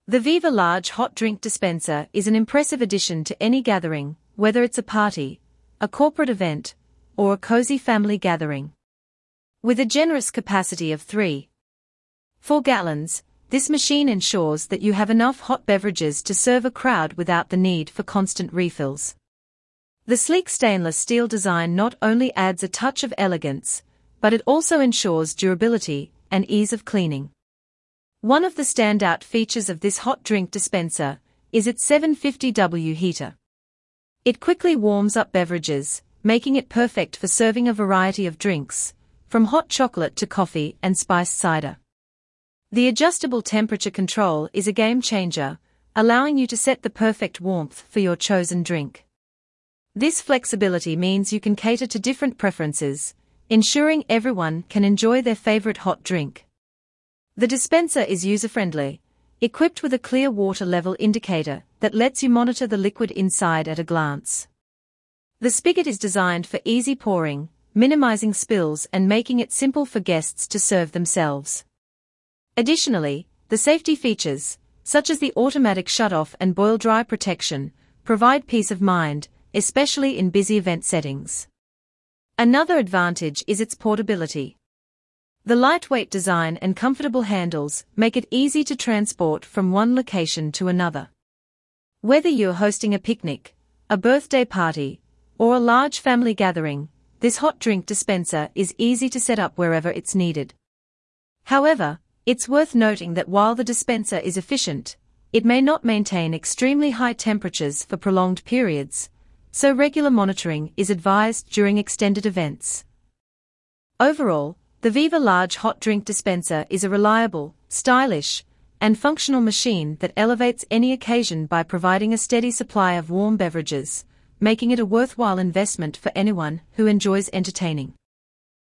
The Viva Large Hot Drink Dispenser is an impressive addition to any gathering, whether it's a party, a corporate event, or a cozy family gathering. With a generous capacity of 3.4 gallons, this machine ensures that you have enough hot beverages to serve a crowd without the need for constant refills. The sleek stainless steel design not only adds a touch of elegance, but it also ensures durability and ease of cleaning. One of the standout features of this hot drink dispenser is its 750W heater. It quickly warms up beverages, making it perfect for serving a variety of drinks, from hot chocolate to coffee and spiced cider. The adjustable temperature control is a game changer, allowing you to set the perfect warmth for your chosen drink. This flexibility means you can cater to different preferences, ensuring everyone can enjoy their favorite hot drink. The dispenser is user-friendly, equipped with a clear water level indicator that lets you monitor the liquid inside at a glance. The spigot is designed for easy pouring, minimizing spills and making it simple for guests to serve themselves. Additionally, the safety features, such as the automatic shutoff and boil-dry protection, provide peace of mind, especially in busy event settings. Another advantage is its portability. The lightweight design and comfortable handles make it easy to transport from one location to another. Whether you're hosting a picnic, a birthday party, or a large family gathering, this hot drink dispenser is easy to set up wherever it's needed. However, it's worth noting that while the dispenser is efficient, it may not maintain extremely high temperatures for prolonged periods, so regular monitoring is advised during extended events. Overall, the Viva Large Hot Drink Dispenser is a reliable, stylish, and functional machine that elevates any occasion by providing a steady supply of warm beverages, making it a worthwhile investment for anyone who enjoys entertaining.